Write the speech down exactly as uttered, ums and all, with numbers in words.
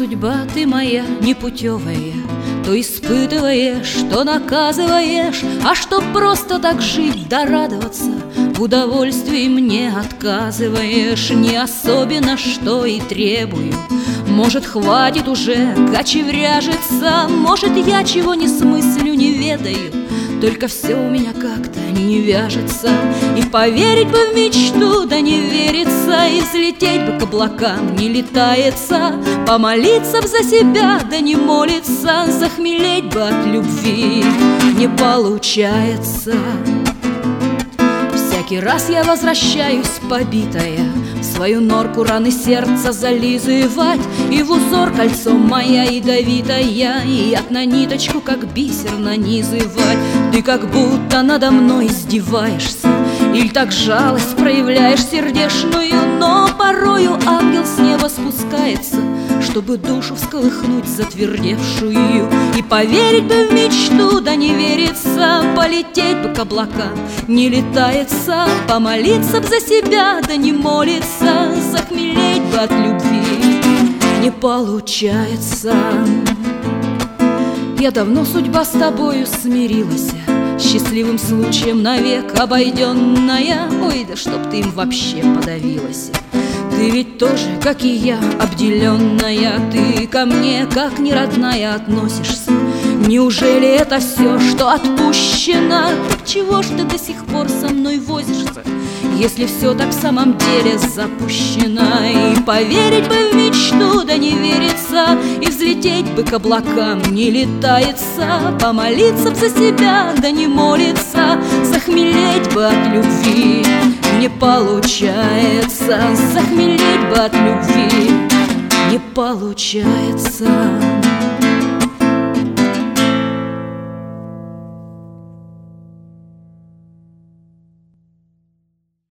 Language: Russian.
судьба ты моя непутевая, то испытываешь, то наказываешь, а что просто так жить да радоваться, в удовольствии мне отказываешь. Не особенно что и требую, может, хватит уже кочевряжиться, может, я чего не смыслю, не ведаю, только все у меня как-то не вяжется. И поверить бы в мечту, да не верится, и взлететь бы к облакам не летается, помолиться б за себя, да не молится, захмелеть бы от любви не получается. Всякий раз я возвращаюсь побитая в свою норку, раны сердца зализывать, и в узор кольцом моя ядовитая, и яд на ниточку, как бисер, нанизывать. Ты как будто надо мной издеваешься, или так жалость проявляешь сердечную, но порою ангел с неба спускается, чтобы душу всколыхнуть затвердевшую. И поверить бы в мечту, да не верится, полететь бы к облакам не летается, помолиться б за себя, да не молится, захмелеть бы от любви не получается. Я давно, судьба, с тобою смирилась, счастливым случаем навек обойденная. Ой, да чтоб ты им вообще подавилась. Ты ведь тоже, как и я, обделенная, ты ко мне, как не родная, относишься. Неужели это все, что отпущено? Так чего ж ты до сих пор со мной возишься, если все так в самом деле запущено? И поверить бы в мечту, да не верится, и взлететь бы к облакам не летается, помолиться б за себя, да не молится, захмелеть бы от любви не получается, захмелеть бы от любви не получается.